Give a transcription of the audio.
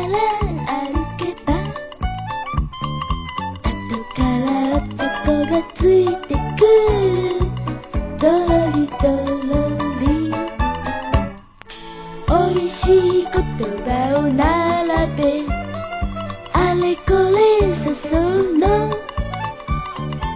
ら歩けば後から男がついてくるドロリドロリおいしい言葉を並べあれこれ誘